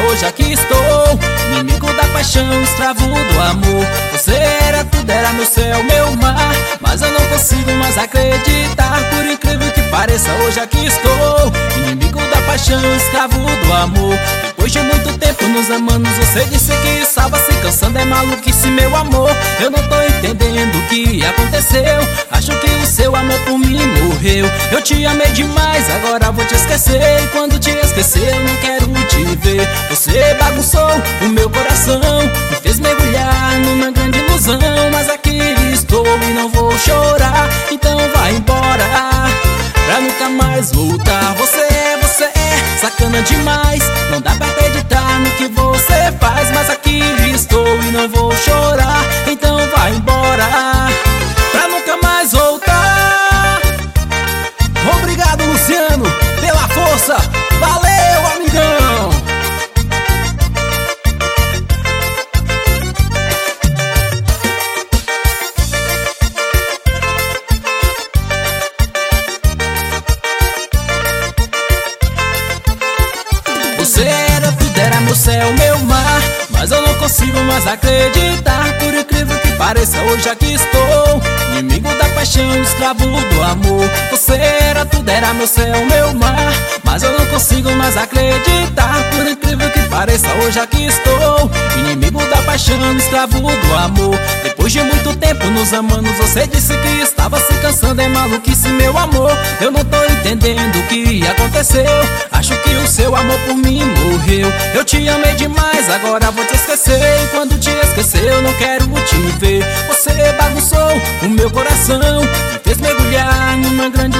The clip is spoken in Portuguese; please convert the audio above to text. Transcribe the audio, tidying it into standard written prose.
hoje aqui estou, inimigo da paixão, escravo do amor. Você era tudo, era meu céu, meu mar, mas eu não consigo mais acreditar. Por incrível que pareça, hoje aqui estou, inimigo da paixão, escravo do amor. Depois de muito tempo nos amando, você disse que estava se cansando. É maluquice, meu amor, eu não tô entendendo o que aconteceu. Acho que o seu amor por mim morreu. Eu te amei demais, agora vou te esquecer. E quando te esquecer eu não quero te ver. Você bagunçou o meu coração, me fez mergulhar numa grande ilusão. Mas aqui estou e não vou chorar, então vai embora pra nunca mais voltar. Você é sacana demais, não dá pra acreditar no que você faz. Mas aqui estou e não vou chorar, então vai embora pra nunca mais voltar. Obrigado, Luciano, pela força. Valeu, amigão. Você era tudo, era meu céu, meu mar, mas eu não consigo mais acreditar. Por incrível que pareça, hoje aqui estou, inimigo da paixão, escravo do amor. Você era tudo, era meu céu, meu mar, mas eu não consigo mais acreditar. Por incrível que pareça, hoje aqui estou, inimigo da paixão, escravo do amor. Depois de muito tempo nos amando, você disse que estava se cansando. É maluquice, meu amor, eu não tô entendendo o que aconteceu. Acho que o seu amor por mim morreu. Eu te amei demais, agora vou te esquecer. E quando te esquecer eu não quero te ver. Você bagunçou o meu coração, me fez mergulhar numa grande